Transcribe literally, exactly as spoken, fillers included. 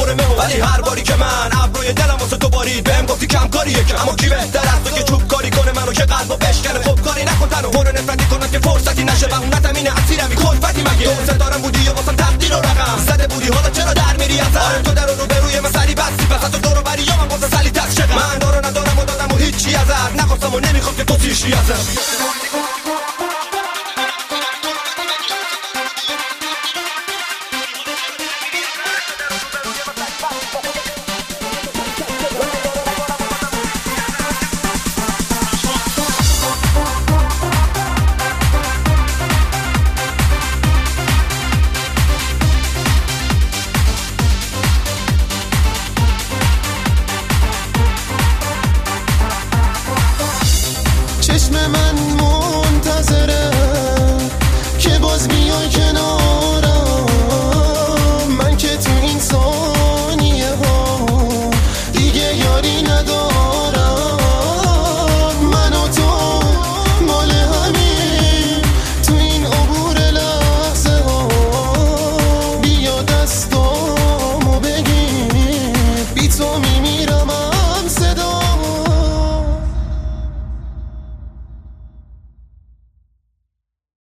مه ولی هر باری که من ابروی دلم واسه تو بارید بهم گفتی کم کاریه که اما کی بهتر از تو که چوب کاری کنه منو که قلبو بشکنه خب کاری نکن تنو پر نفرتی کنم که فرصتی نشه و اونتم اینه اسیرمی کلفتی مگه دوست دارم بودی یا واسم تقدیر و رقم زده بودی حالا چرا در میری ازم آره تو در رو به روی مسئله بسی پس از تو دورو بری یا من واسه سلی تاش شدم من دارو ندارم و دادم و هیچی ازت نخواستم و نمیخوام که تو تیشی ازم چشم من منتظره که باز بیای کنارم من که تو این ثانیه ها دیگه یاری ندارم من و تو مال همین تو این عبور لحظه ها بیا دستامو بگیر بی تو میمیرم